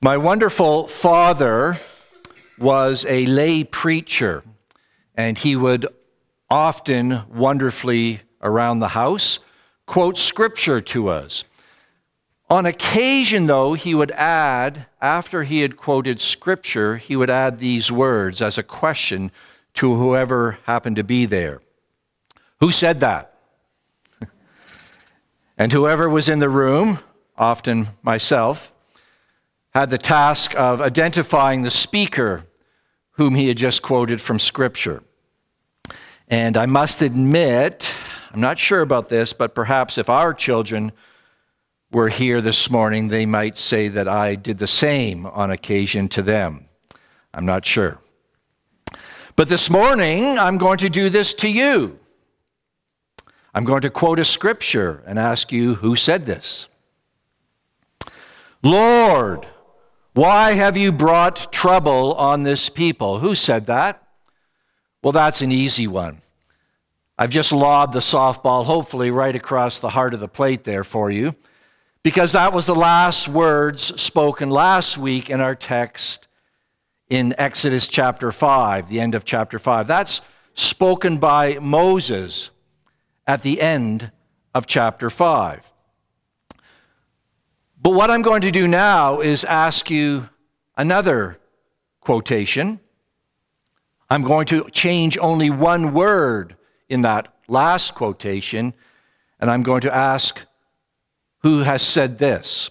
My wonderful father was a lay preacher, and he would often wonderfully around the house quote scripture to us. On occasion, though, he would add, after he had quoted scripture, he would add these words as a question to whoever happened to be there. Who said that? And whoever was in the room, often myself, had the task of identifying the speaker whom he had just quoted from Scripture. And I must admit, I'm not sure about this, but perhaps if our children were here this morning, they might say that I did the same on occasion to them. I'm not sure. But this morning, I'm going to do this to you. I'm going to quote a scripture and ask you, who said this? Lord, why have you brought trouble on this people? Who said that? Well, that's an easy one. I've just lobbed the softball, hopefully, right across the heart of the plate there for you, because that was the last words spoken last week in our text in Exodus chapter 5, the end of chapter 5. That's spoken by Moses at the end of chapter 5. But what I'm going to do now is ask you another quotation. I'm going to change only one word in that last quotation, and I'm going to ask, who has said this?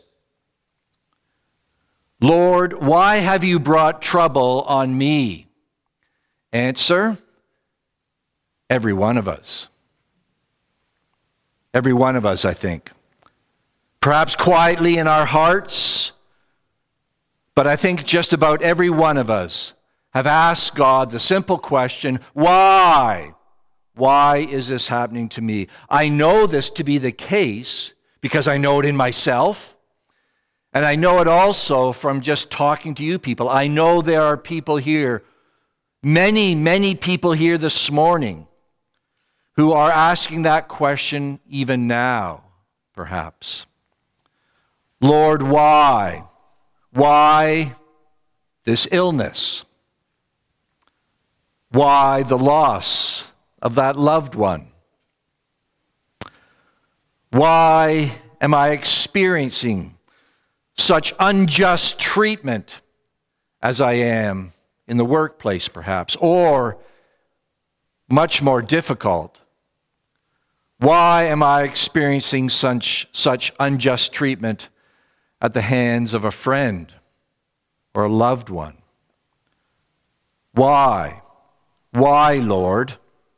Lord, why have you brought trouble on me? Answer, every one of us. Every one of us, I think. Perhaps quietly in our hearts, but I think just about every one of us have asked God the simple question, why? Why is this happening to me? I know this to be the case because I know it in myself, and I know it also from just talking to you people. I know there are people here, many, many people here this morning who are asking that question even now, perhaps. Lord, why? Why this illness? Why the loss of that loved one? Why am I experiencing such unjust treatment as I am in the workplace, perhaps? Or, much more difficult, why am I experiencing such unjust treatment at the hands of a friend or a loved one? Why? Why, Lord?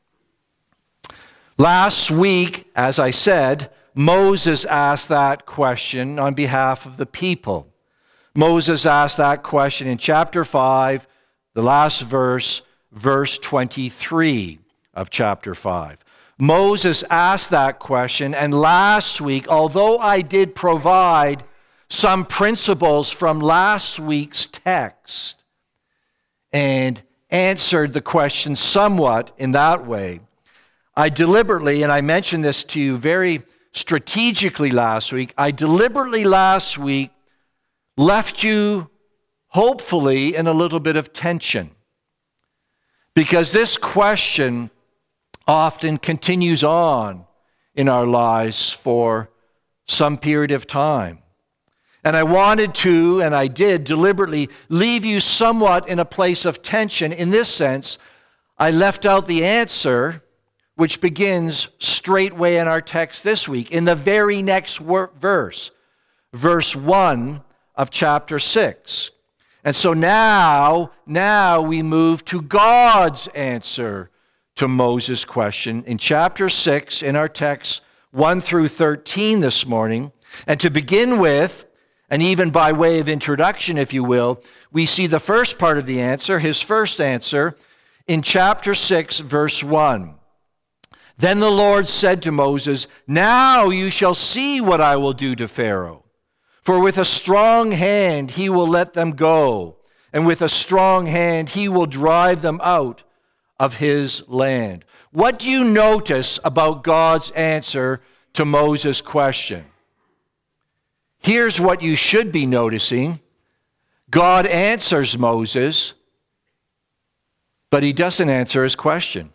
Last week, as I said, Moses asked that question on behalf of the people. Moses asked that question in chapter 5, the last verse, verse 23 of chapter 5. Moses asked that question, and last week, although I did provide some principles from last week's text and answered the question somewhat in that way, I deliberately, and I mentioned this to you very strategically last week, I deliberately last week left you hopefully in a little bit of tension, because this question often continues on in our lives for some period of time. And I wanted to, and I did deliberately, leave you somewhat in a place of tension. In this sense, I left out the answer, which begins straightway in our text this week, in the very next verse, verse 1 of chapter 6. And so now we move to God's answer to Moses' question in chapter 6 in our text 1 through 13 this morning. And to begin with, and even by way of introduction, if you will, we see the first part of the answer, his first answer, in chapter 6, verse 1. Then the Lord said to Moses, "Now you shall see what I will do to Pharaoh. For with a strong hand he will let them go, and with a strong hand he will drive them out of his land." What do you notice about God's answer to Moses' question? Here's what you should be noticing. God answers Moses, but he doesn't answer his question.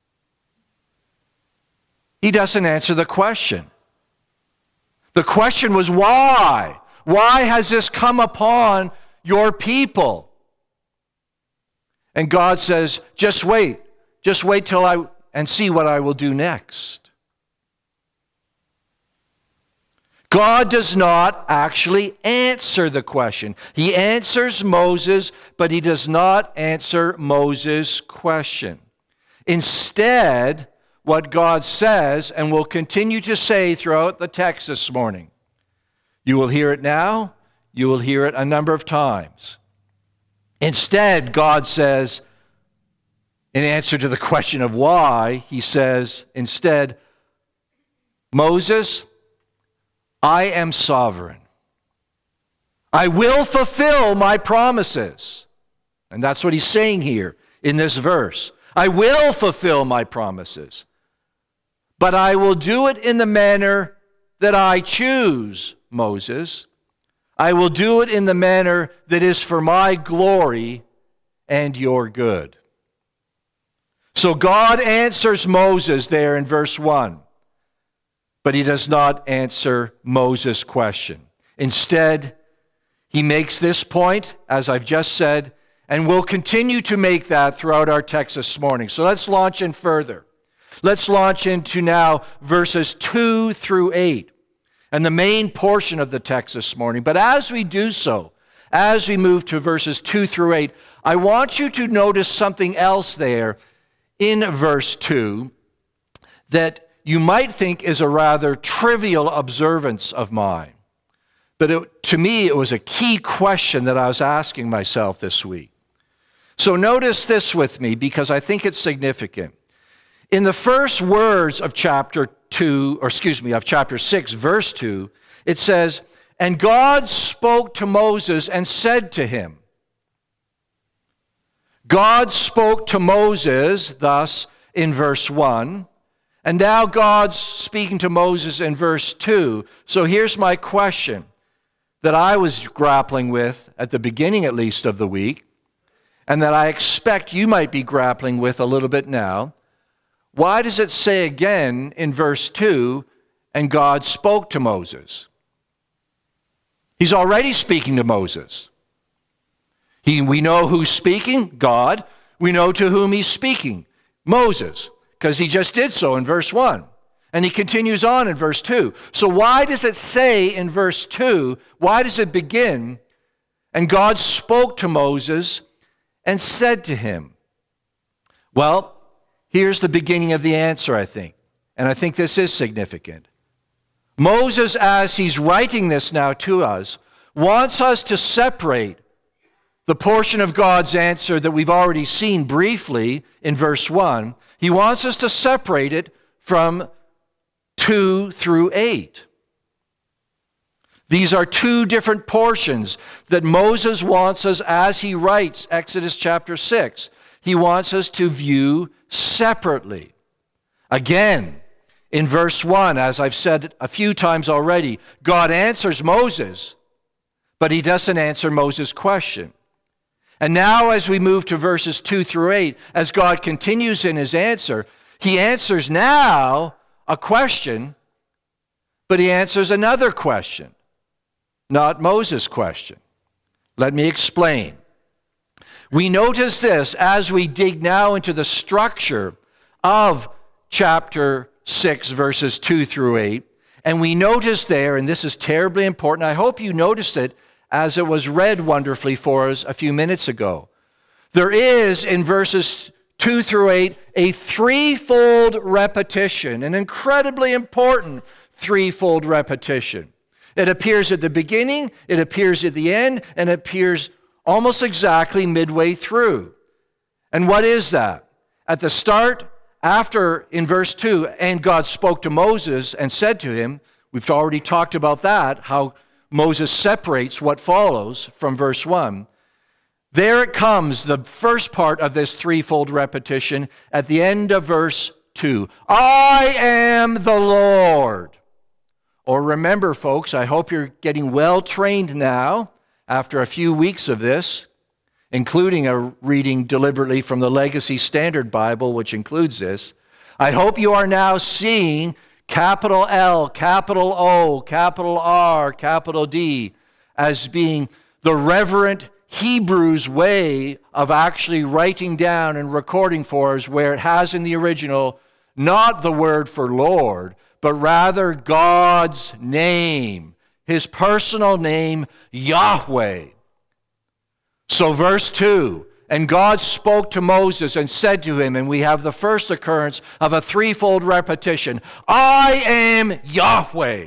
He doesn't answer the question. The question was, why? Why has this come upon your people? And God says, just wait till and see what I will do next. God does not actually answer the question. He answers Moses, but he does not answer Moses' question. Instead, what God says, and will continue to say throughout the text this morning, you will hear it now, you will hear it a number of times. Instead, God says, in answer to the question of why, he says, instead, Moses, I am sovereign. I will fulfill my promises. And that's what he's saying here in this verse. I will fulfill my promises. But I will do it in the manner that I choose, Moses. I will do it in the manner that is for my glory and your good. So God answers Moses there in verse 1, but he does not answer Moses' question. Instead, he makes this point, as I've just said, and will continue to make that throughout our text this morning. So let's launch in further. Let's launch into now verses 2 through 8 and the main portion of the text this morning. But as we do so, as we move to verses 2 through 8, I want you to notice something else there in verse 2 that you might think is a rather trivial observance of mine. But to me, it was a key question that I was asking myself this week. So notice this with me because I think it's significant. In the first words of chapter 6, verse 2, it says, "And God spoke to Moses and said to him." God spoke to Moses, thus, in verse 1, and now God's speaking to Moses in verse 2. So here's my question that I was grappling with at the beginning, at least, of the week, and that I expect you might be grappling with a little bit now. Why does it say again in verse 2, and God spoke to Moses? He's already speaking to Moses. We know who's speaking, God. We know to whom he's speaking, Moses, because he just did so in verse 1. And he continues on in verse 2. So why does it say in verse 2, why does it begin, and God spoke to Moses and said to him? Well, here's the beginning of the answer, I think. And I think this is significant. Moses, as he's writing this now to us, wants us to separate the portion of God's answer that we've already seen briefly in verse 1. He wants us to separate it from 2 through 8. These are two different portions that Moses wants us, as he writes Exodus chapter 6, he wants us to view separately. Again, in verse 1, as I've said a few times already, God answers Moses, but he doesn't answer Moses' question. And now as we move to verses 2 through 8, as God continues in his answer, he answers now a question, but he answers another question, not Moses' question. Let me explain. We notice this as we dig now into the structure of chapter 6, verses 2 through 8, and we notice there, and this is terribly important, I hope you noticed it as it was read wonderfully for us a few minutes ago. There is, in verses 2 through 8, a threefold repetition, an incredibly important threefold repetition. It appears at the beginning, it appears at the end, and it appears almost exactly midway through. And what is that? At the start, after, in verse 2, and God spoke to Moses and said to him, we've already talked about that, how Moses separates what follows from verse 1. There it comes, the first part of this threefold repetition at the end of verse 2. I am the Lord. Or remember, folks, I hope you're getting well trained now after a few weeks of this, including a reading deliberately from the Legacy Standard Bible, which includes this, I hope you are now seeing capital L, capital O, capital R, capital D as being the reverent Hebrew's way of actually writing down and recording for us, where it has in the original not the word for Lord, but rather God's name, his personal name, Yahweh. So verse 2, and God spoke to Moses and said to him, and we have the first occurrence of a threefold repetition, I am Yahweh.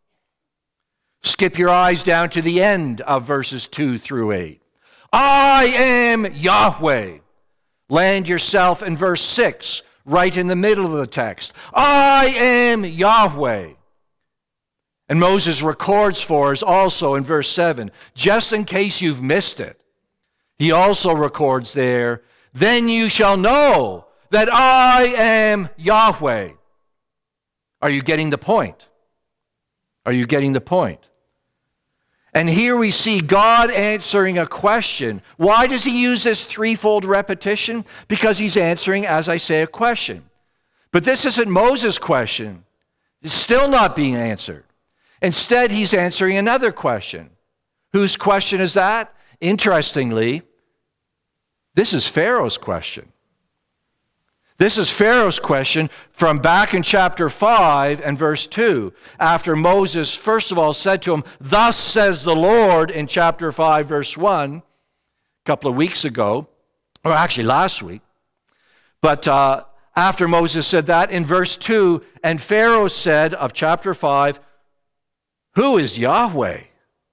Skip your eyes down to the end of verses 2 through 8. I am Yahweh. Land yourself in verse 6, right in the middle of the text. I am Yahweh. And Moses records for us also in verse 7, just in case you've missed it. He also records there, then you shall know that I am Yahweh. Are you getting the point? Are you getting the point? And here we see God answering a question. Why does he use this threefold repetition? Because he's answering, as I say, a question. But this isn't Moses' question. It's still not being answered. Instead, he's answering another question. Whose question is that? Interestingly, this is Pharaoh's question. This is Pharaoh's question from back in chapter 5 and verse 2. After Moses, first of all, said to him, thus says the Lord, in chapter 5, verse 1, a couple of weeks ago, or actually last week. But after Moses said that, in verse 2, and Pharaoh said of chapter 5, who is Yahweh?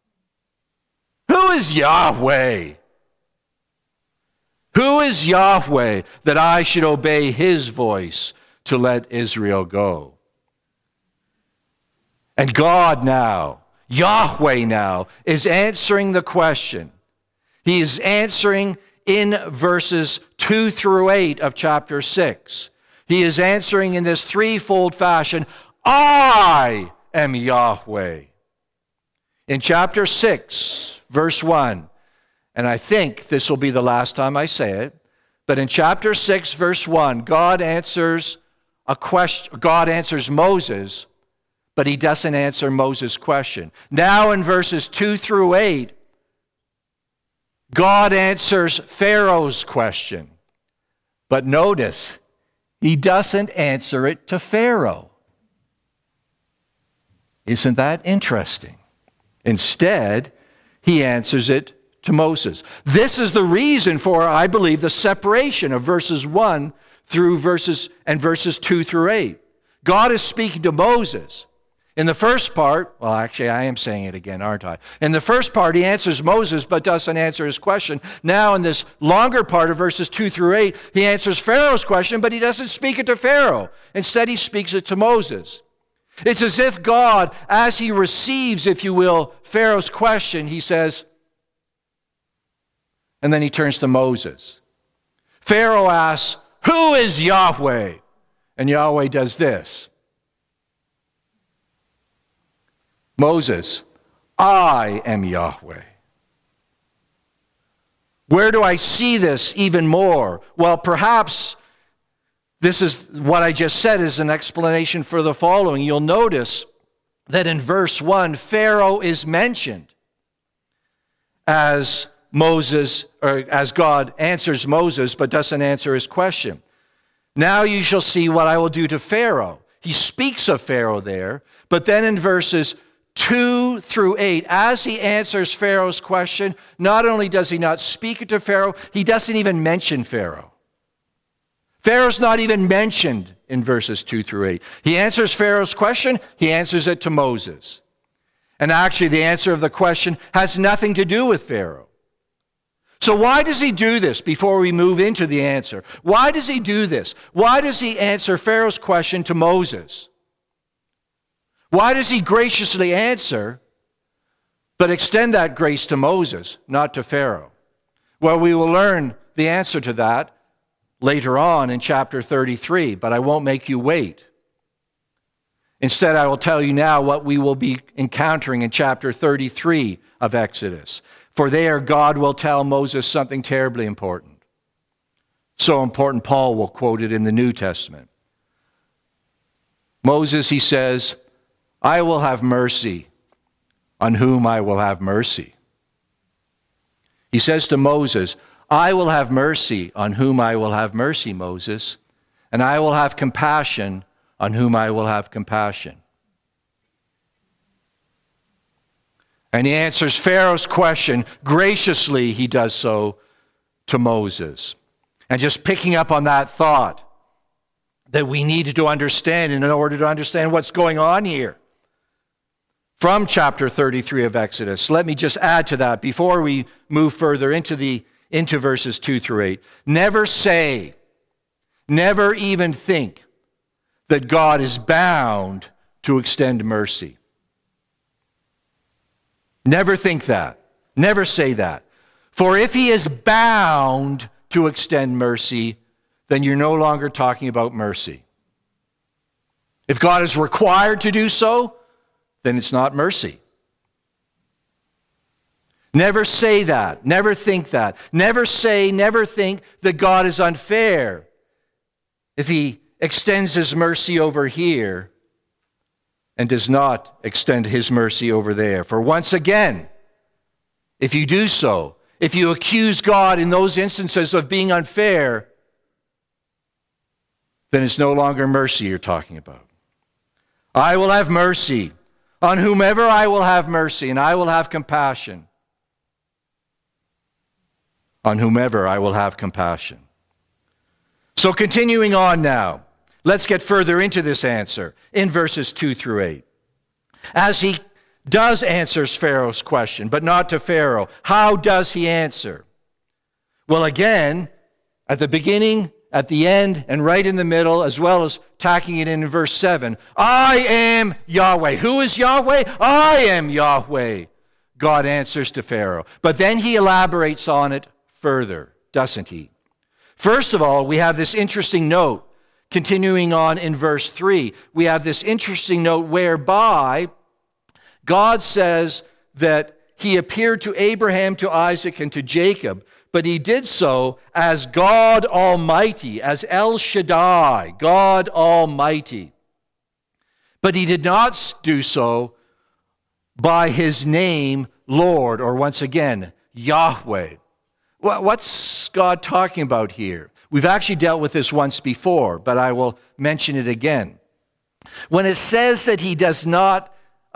Who is Yahweh? Who is Yahweh that I should obey his voice to let Israel go? And God now, Yahweh now, is answering the question. He is answering in verses 2 through 8 of chapter 6. He is answering in this threefold fashion, I am Yahweh. In chapter 6, verse 1, and I think this will be the last time I say it, but in chapter 6, verse 1, God answers a question. God answers Moses, but he doesn't answer Moses' question. Now in verses 2 through 8, God answers Pharaoh's question. But notice, he doesn't answer it to Pharaoh. Isn't that interesting? Instead, he answers it to Moses. This is the reason for, I believe, the separation of verses 1 through verses 2 through 8. God is speaking to Moses. In the first part, well, actually, I am saying it again, aren't I? In the first part, he answers Moses, but doesn't answer his question. Now, in this longer part of verses 2 through 8, he answers Pharaoh's question, but he doesn't speak it to Pharaoh. Instead, he speaks it to Moses. It's as if God, as he receives, if you will, Pharaoh's question, he says, and then he turns to Moses. Pharaoh asks, who is Yahweh? And Yahweh does this. Moses, I am Yahweh. Where do I see this even more? Well, perhaps this is what I just said is an explanation for the following. You'll notice that in verse 1, Pharaoh is mentioned as Moses, or as God answers Moses, but doesn't answer his question. Now you shall see what I will do to Pharaoh. He speaks of Pharaoh there, but then in verses 2 through 8, as he answers Pharaoh's question, not only does he not speak it to Pharaoh, he doesn't even mention Pharaoh. Pharaoh's not even mentioned in verses 2 through 8. He answers Pharaoh's question, he answers it to Moses. And actually, the answer of the question has nothing to do with Pharaoh. So why does he do this before we move into the answer? Why does he do this? Why does he answer Pharaoh's question to Moses? Why does he graciously answer, but extend that grace to Moses, not to Pharaoh? Well, we will learn the answer to that later on in chapter 33, but I won't make you wait. Instead, I will tell you now what we will be encountering in chapter 33 of Exodus. For there God will tell Moses something terribly important. So important, Paul will quote it in the New Testament. Moses, he says, I will have mercy on whom I will have mercy. He says to Moses, I will have mercy on whom I will have mercy, Moses, and I will have compassion on whom I will have compassion. And he answers Pharaoh's question. Graciously, he does so to Moses. And just picking up on that thought that we needed to understand in order to understand what's going on here. From chapter 33 of Exodus, let me just add to that before we move further into verses 2 through 8. Never say, never even think that God is bound to extend mercy. Never think that. Never say that. For if he is bound to extend mercy, then you're no longer talking about mercy. If God is required to do so, then it's not mercy. Never say that. Never think that. Never say, never think that God is unfair if he extends his mercy over here and does not extend his mercy over there. For once again, if you do so, if you accuse God in those instances of being unfair, then it's no longer mercy you're talking about. I will have mercy on whomever I will have mercy, and I will have compassion on whomever I will have compassion. So continuing on now, let's get further into this answer in verses 2 through 8. As he does answers Pharaoh's question, but not to Pharaoh, how does he answer? Well, again, at the beginning, at the end, and right in the middle, as well as tacking it in verse 7, I am Yahweh. Who is Yahweh? I am Yahweh, God answers to Pharaoh. But then he elaborates on it further, doesn't he? First of all, we have this interesting note. Continuing on in verse 3, we have this interesting note whereby God says that he appeared to Abraham, to Isaac, and to Jacob, but he did so as God Almighty, as El Shaddai, God Almighty. But he did not do so by his name, Lord, or once again, Yahweh. What's God talking about here? We've actually dealt with this once before, but I will mention it again. When it says that he did not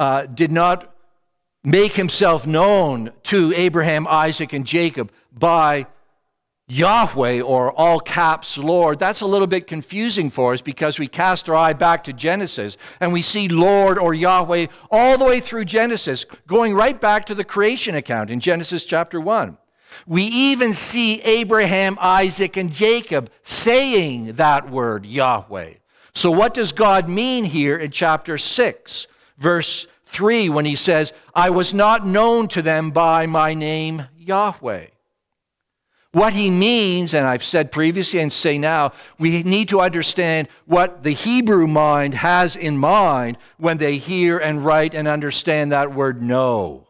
make himself known to Abraham, Isaac, and Jacob by Yahweh, or all caps Lord, that's a little bit confusing for us because we cast our eye back to Genesis and we see Lord or Yahweh all the way through Genesis, going right back to the creation account in Genesis chapter 1. We even see Abraham, Isaac, and Jacob saying that word, Yahweh. So what does God mean here in chapter 6, verse 3, when he says, I was not known to them by my name, Yahweh? What he means, and I've said previously and say now, we need to understand what the Hebrew mind has in mind when they hear and write and understand that word know.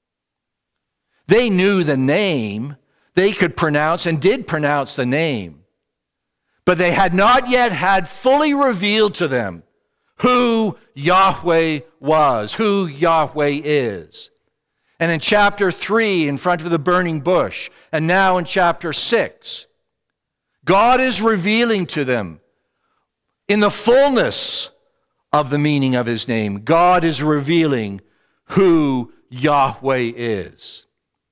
They knew the name. They could pronounce and did pronounce the name. But they had not yet had fully revealed to them who Yahweh was, who Yahweh is. And in chapter 3, in front of the burning bush, and now in chapter 6, God is revealing to them in the fullness of the meaning of his name. God is revealing who Yahweh is.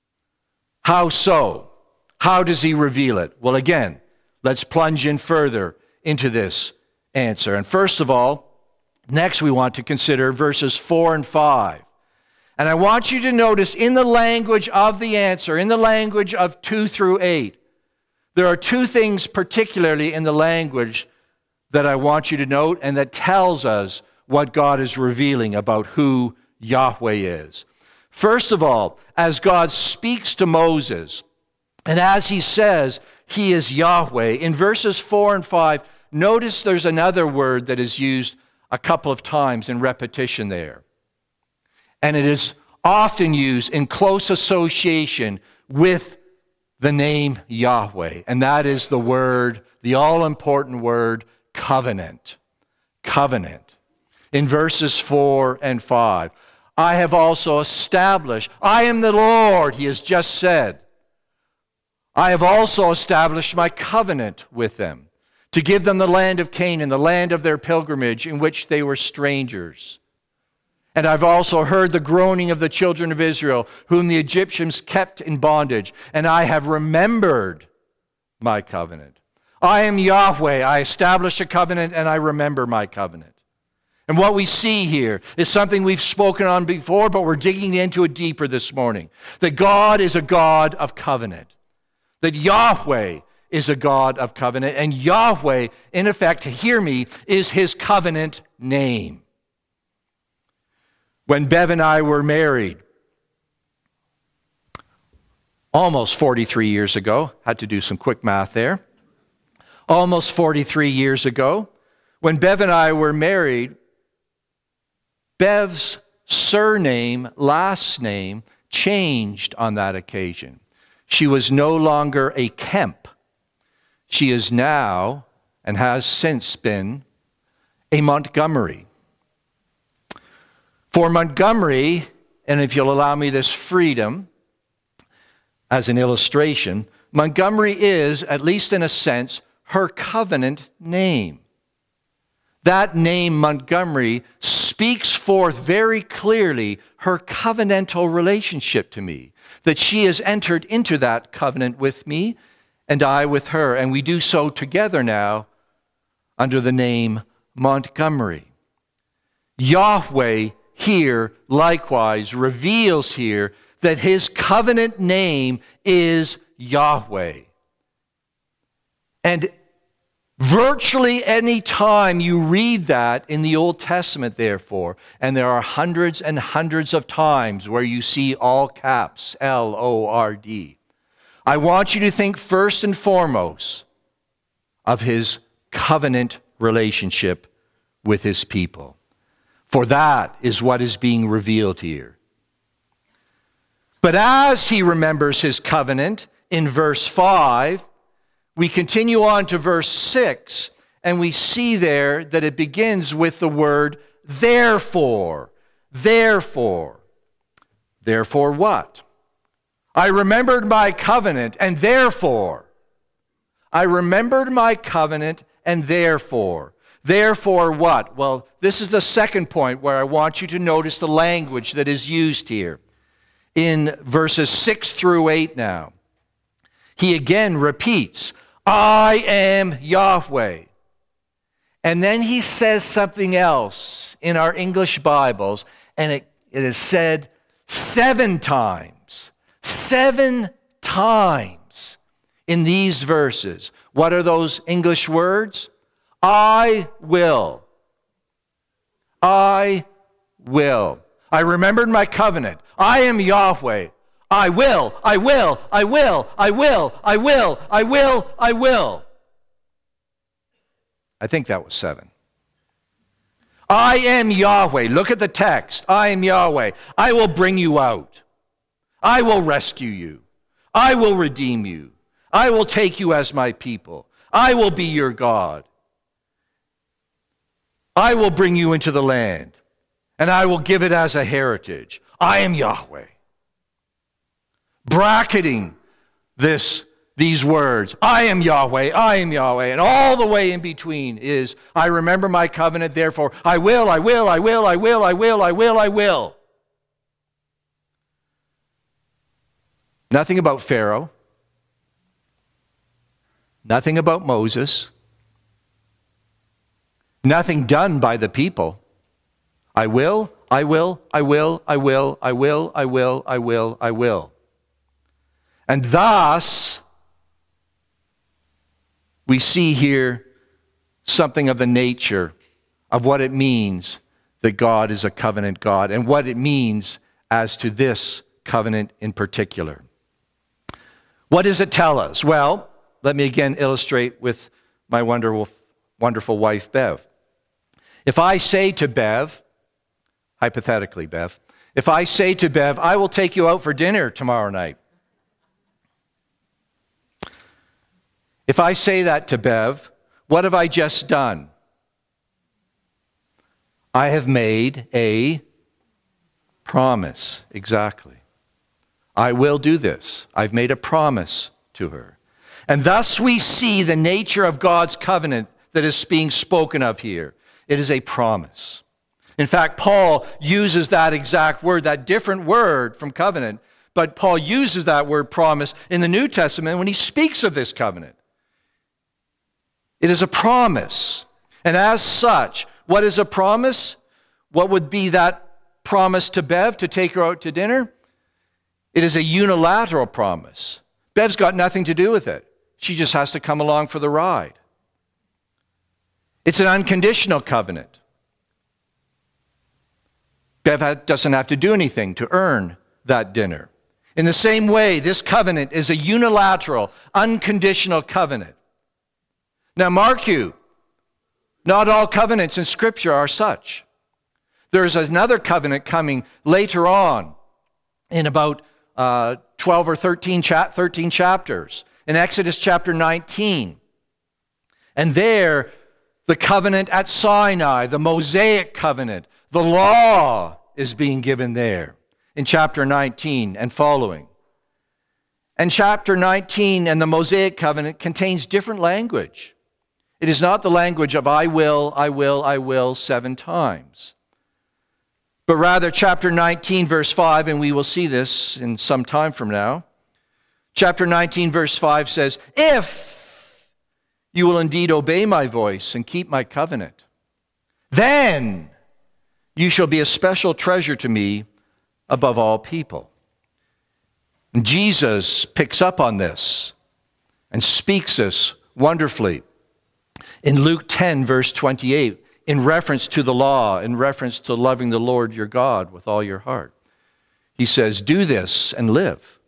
How so? How does he reveal it? Well, again, let's plunge in further into this answer. And first of all, next we want to consider verses 4 and 5. And I want you to notice in the language of the answer, in the language of 2 through 8, there are two things particularly in the language that I want you to note and that tells us what God is revealing about who Yahweh is. First of all, as God speaks to Moses, and as he says he is Yahweh, in verses 4 and 5, notice there's another word that is used a couple of times in repetition there. And it is often used in close association with the name Yahweh. And that is the word, the all-important word, covenant. Covenant. In verses 4 and 5. I have also established, I am the Lord, he has just said. I have also established my covenant with them, to give them the land of Canaan, the land of their pilgrimage, in which they were strangers. And I've also heard the groaning of the children of Israel, whom the Egyptians kept in bondage, and I have remembered my covenant. I am Yahweh, I establish a covenant, and I remember my covenant. And what we see here is something we've spoken on before, but we're digging into it deeper this morning. That God is a God of covenant. That Yahweh is a God of covenant. And Yahweh, in effect, hear me, is his covenant name. When Bev and I were married, almost 43 years ago, had to do some quick math there, almost 43 years ago, when Bev and I were married, Bev's surname, last name, changed on that occasion. She was no longer a Kemp. She is now, and has since been, a Montgomery. For Montgomery, and if you'll allow me this freedom as an illustration, Montgomery is, at least in a sense, her covenant name. That name, Montgomery, speaks forth very clearly her covenantal relationship to me, that she has entered into that covenant with me and I with her, and we do so together now under the name Montgomery. Yahweh here likewise reveals here that his covenant name is Yahweh. And virtually any time you read that in the Old Testament, therefore, and there are hundreds and hundreds of times where you see all caps, L-O-R-D, I want you to think first and foremost of his covenant relationship with his people. For that is what is being revealed here. But as he remembers his covenant in verse 5, we continue on to verse 6, and we see there that it begins with the word therefore. Therefore. Therefore what? I remembered my covenant, and therefore. I remembered my covenant, and therefore. Therefore what? Well, this is the second point where I want you to notice the language that is used here. In verses 6 through 8 now. He again repeats, I am Yahweh. And then he says something else in our English Bibles, and it is said 7 times. 7 times in these verses. What are those English words? I will. I will. I remembered my covenant. I am Yahweh. I will, I will, I will, I will, I will, I will, I will. I think that was 7. I am Yahweh. Look at the text. I am Yahweh. I will bring you out. I will rescue you. I will redeem you. I will take you as my people. I will be your God. I will bring you into the land, and I will give it as a heritage. I am Yahweh. Bracketing these words, I am Yahweh, I am Yahweh, and all the way in between is, I remember my covenant, therefore, I will, I will, I will, I will, I will, I will, I will. Nothing about Pharaoh. Nothing about Moses. Nothing done by the people. I will, I will, I will, I will, I will, I will, I will, I will. And thus, we see here something of the nature of what it means that God is a covenant God and what it means as to this covenant in particular. What does it tell us? Well, let me again illustrate with my wonderful wife, Bev. If I say to Bev, hypothetically, Bev, If I say to Bev, I will take you out for dinner tomorrow night. If I say that to Bev, what have I just done? I have made a promise. Exactly. I will do this. I've made a promise to her. And thus we see the nature of God's covenant that is being spoken of here. It is a promise. In fact, Paul uses that exact word, that different word from covenant, but Paul uses that word promise in the New Testament when he speaks of this covenant. It is a promise. And as such, what is a promise? What would be that promise to Bev to take her out to dinner? It is a unilateral promise. Bev's got nothing to do with it. She just has to come along for the ride. It's an unconditional covenant. Bev doesn't have to do anything to earn that dinner. In the same way, this covenant is a unilateral, unconditional covenant. Now, mark you, not all covenants in Scripture are such. There's another covenant coming later on in about 12 or 13 chapters, in Exodus chapter 19. And there, the covenant at Sinai, the Mosaic covenant, the law is being given there in chapter 19 and following. And chapter 19 and the Mosaic covenant contains different language. It is not the language of I will 7 times. But rather chapter 19 verse 5, and we will see this in some time from now. Chapter 19 verse 5 says, if you will indeed obey my voice and keep my covenant, then you shall be a special treasure to me above all people. And Jesus picks up on this and speaks this wonderfully in Luke 10, verse 28, in reference to the law, in reference to loving the Lord your God with all your heart. He says, do this and live.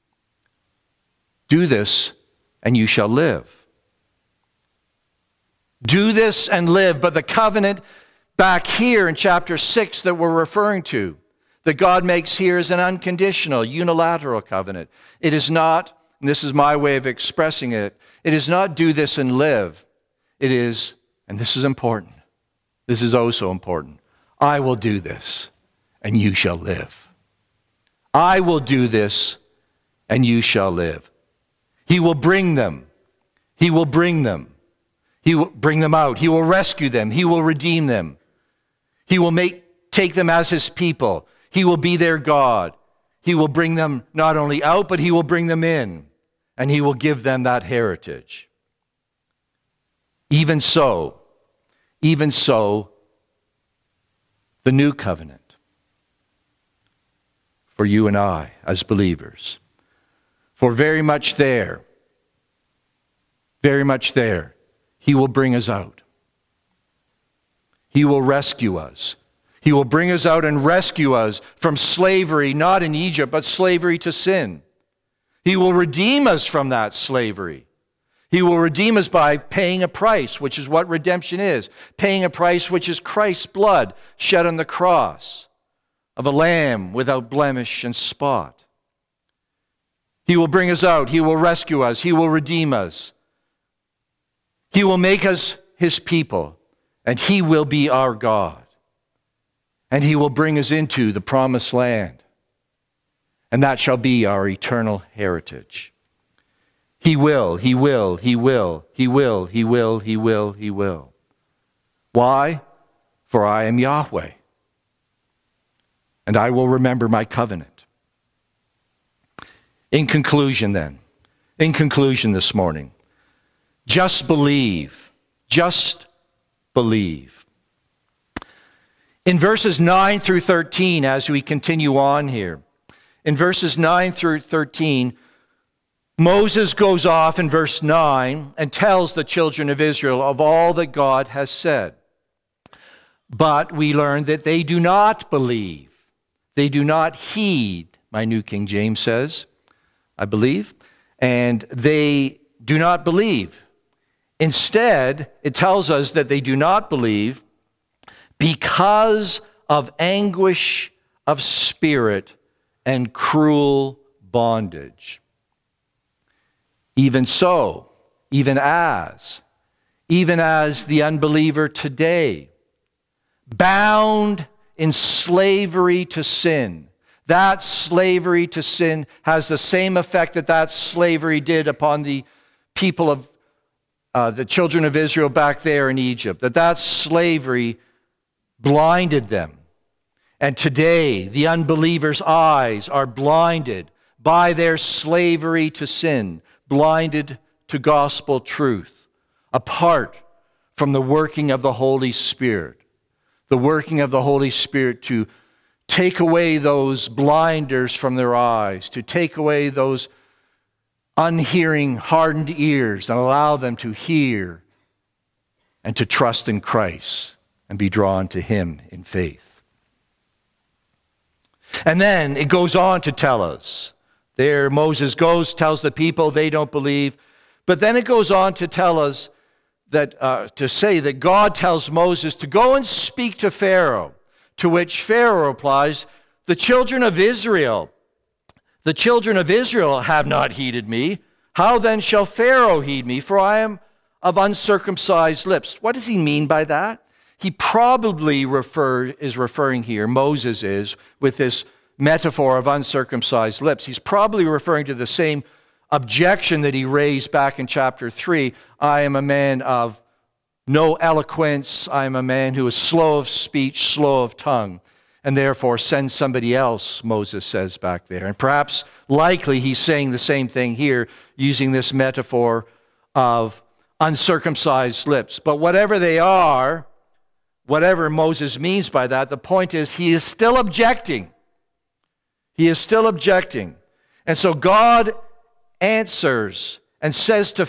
Do this and you shall live. Do this and live. But the covenant back here in chapter 6 that we're referring to, that God makes here is an unconditional, unilateral covenant. It is not, and this is my way of expressing it, it is not do this and live. It is, and this is important, this is oh so important, I will do this and you shall live. I will do this and you shall live. He will bring them. He will bring them. He will bring them out. He will rescue them. He will redeem them. He will take them as his people. He will be their God. He will bring them not only out, but he will bring them in. And he will give them that heritage. Even so, the new covenant for you and I as believers. For very much there, he will bring us out. He will rescue us. He will bring us out and rescue us from slavery, not in Egypt, but slavery to sin. He will redeem us from that slavery. He will redeem us by paying a price, which is what redemption is. Paying a price which is Christ's blood shed on the cross of a lamb without blemish and spot. He will bring us out. He will rescue us. He will redeem us. He will make us his people, and he will be our God. And he will bring us into the promised land, and that shall be our eternal heritage. He will. Why? For I am Yahweh, and I will remember my covenant. In conclusion this morning, just believe. Just believe. In verses 9 through 13, as we continue on here, in verses 9 through 13, Moses goes off in verse 9 and tells the children of Israel of all that God has said. But we learn that they do not believe. They do not heed, my New King James says, I believe, and they do not believe. Instead, it tells us that they do not believe because of anguish of spirit and cruel bondage. Even so, even as the unbeliever today, bound in slavery to sin. That slavery to sin has the same effect that slavery did upon the people of the children of Israel back there in Egypt. That slavery blinded them. And today, the unbeliever's eyes are blinded by their slavery to sin, blinded to gospel truth, apart from the working of the Holy Spirit. The working of the Holy Spirit to take away those blinders from their eyes, to take away those unhearing, hardened ears and allow them to hear and to trust in Christ and be drawn to Him in faith. And then it goes on to tell us, there Moses goes, tells the people they don't believe, but then it goes on to tell us that, to say that God tells Moses to go and speak to Pharaoh, to which Pharaoh replies, the children of Israel have not heeded me. How then shall Pharaoh heed me? For I am of uncircumcised lips. What does he mean by that? He probably is referring here, Moses is, with this metaphor of uncircumcised lips. He's probably referring to the same objection that he raised back in chapter 3. I am a man of no eloquence. I am a man who is slow of speech, slow of tongue, and therefore send somebody else, Moses says back there. And perhaps, likely, he's saying the same thing here, using this metaphor of uncircumcised lips. But whatever they are, whatever Moses means by that, the point is he is still objecting. He is still objecting. And so God answers and says to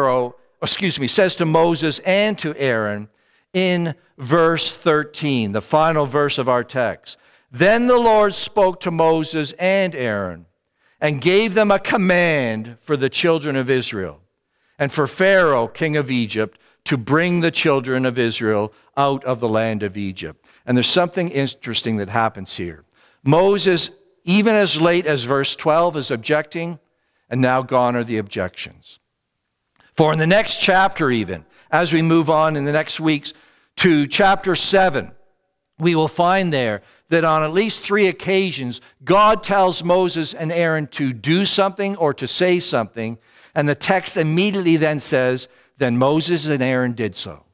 says to Moses and to Aaron in verse 13, the final verse of our text. Then the Lord spoke to Moses and Aaron and gave them a command for the children of Israel and for Pharaoh, king of Egypt, to bring the children of Israel out of the land of Egypt. And there's something interesting that happens here. Moses, even as late as verse 12, is objecting, and now gone are the objections. For in the next chapter even, as we move on in the next weeks to chapter 7, we will find there that on at least 3 occasions, God tells Moses and Aaron to do something or to say something, and the text immediately then says, then Moses and Aaron did so.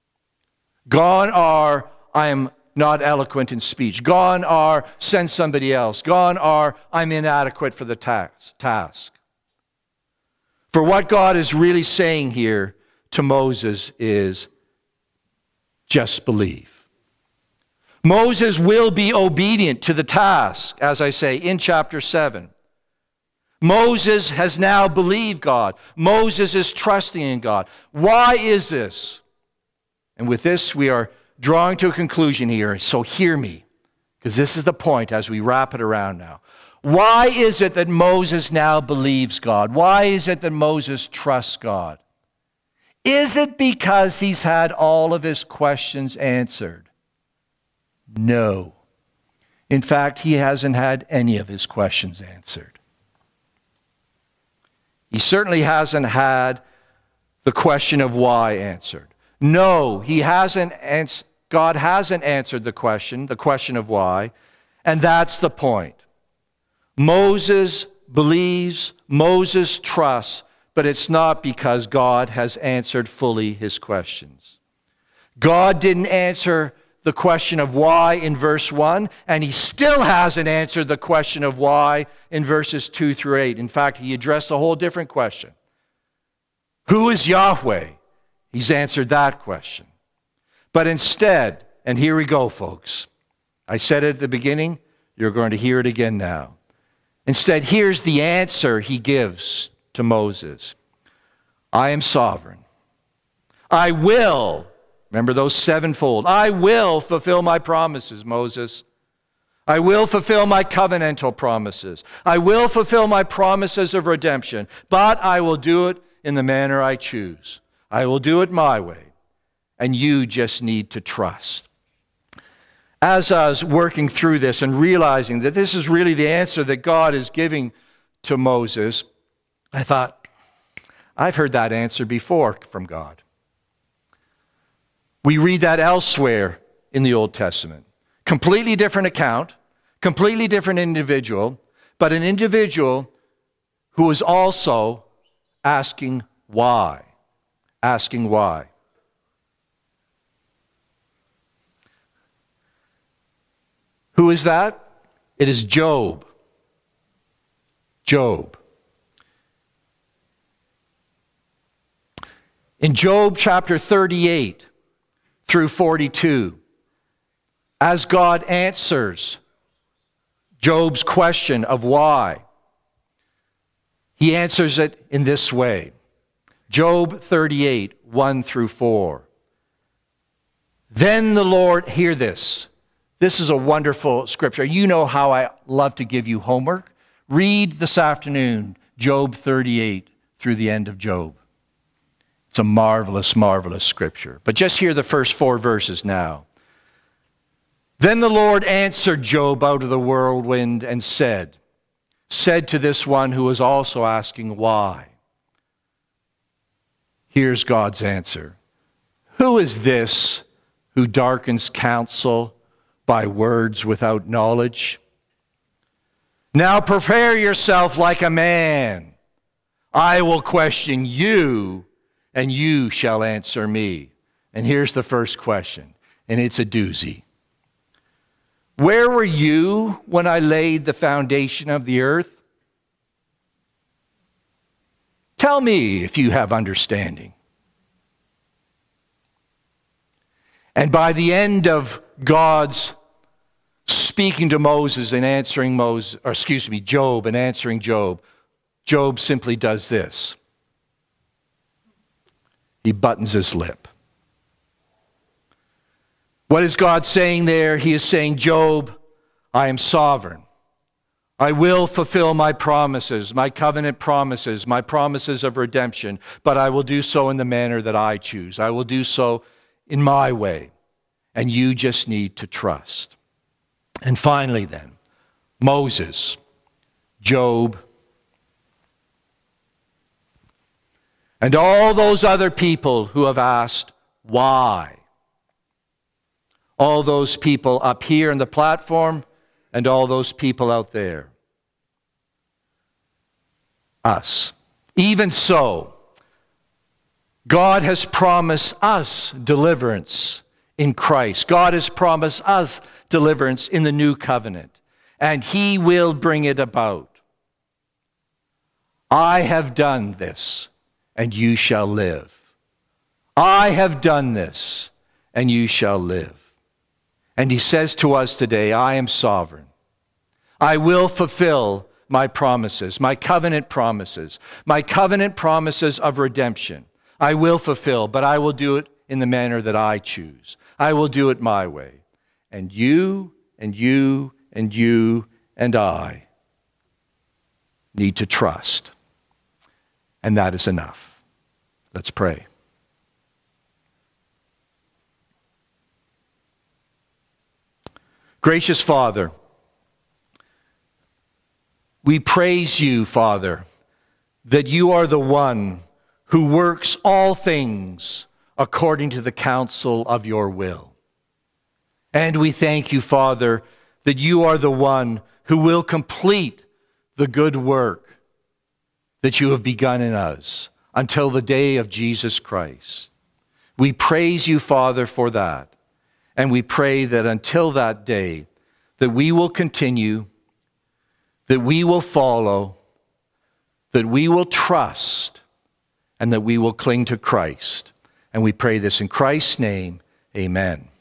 Gone are, I am not eloquent in speech. Gone are, send somebody else. Gone are, I'm inadequate for the task. For what God is really saying here to Moses is, just believe. Moses will be obedient to the task, as I say, in chapter 7. Moses has now believed God. Moses is trusting in God. Why is this? And with this, we are drawing to a conclusion here, so hear me, because this is the point as we wrap it around now. Why is it that Moses now believes God? Why is it that Moses trusts God? Is it because he's had all of his questions answered? No. In fact, he hasn't had any of his questions answered. He certainly hasn't had the question of why answered. No, he hasn't. God hasn't answered the question of why, and that's the point. Moses believes, Moses trusts, but it's not because God has answered fully his questions. God didn't answer the question of why in verse 1, and he still hasn't answered the question of why in verses 2 through 8. In fact, he addressed a whole different question. Who is Yahweh? He's answered that question. But instead, and here we go, folks. I said it at the beginning, you're going to hear it again now. Instead, here's the answer he gives to Moses. I am sovereign. I will, remember those sevenfold, I will fulfill my promises, Moses. I will fulfill my covenantal promises. I will fulfill my promises of redemption, but I will do it in the manner I choose. I will do it my way, and you just need to trust. As I was working through this and realizing that this is really the answer that God is giving to Moses, I thought, I've heard that answer before from God. We read that elsewhere in the Old Testament. Completely different account, completely different individual, but an individual who is also asking why. Asking why. Who is that? It is Job. Job. In Job chapter 38 through 42, as God answers Job's question of why, he answers it in this way. Job 38, 1 through 4. Then the Lord, hear this. This is a wonderful scripture. You know how I love to give you homework. Read this afternoon Job 38 through the end of Job. It's a marvelous, marvelous scripture. But just hear the first 4 verses now. Then the Lord answered Job out of the whirlwind and said to this one who was also asking why. Here's God's answer. Who is this who darkens counsel by words without knowledge? Now prepare yourself like a man. I will question you, and you shall answer me. And here's the first question, and it's a doozy. Where were you when I laid the foundation of the earth? Tell me if you have understanding. And by the end of God's speaking to Moses and answering Job and answering Job, Job simply does this. He buttons his lip. What is God saying there? He is saying, Job, I am sovereign. I will fulfill my promises, my covenant promises, my promises of redemption, but I will do so in the manner that I choose. I will do so in my way, and you just need to trust. And finally then, Moses, Job, and all those other people who have asked why. All those people up here on the platform and all those people out there. Us. Even so, God has promised us deliverance in Christ. God has promised us deliverance in the new covenant, and He will bring it about. I have done this, and you shall live. I have done this, and you shall live. And He says to us today, I am sovereign. I will fulfill my promises, my covenant promises of redemption. I will fulfill, but I will do it in the manner that I choose. I will do it my way. And you, and you, and you, and I need to trust. And that is enough. Let's pray. Gracious Father, we praise you, Father, that you are the one who works all things according to the counsel of your will. And we thank you, Father, that you are the one who will complete the good work that you have begun in us until the day of Jesus Christ. We praise you, Father, for that. And we pray that until that day, that we will continue, that we will follow, that we will trust, and that we will cling to Christ. And we pray this in Christ's name. Amen.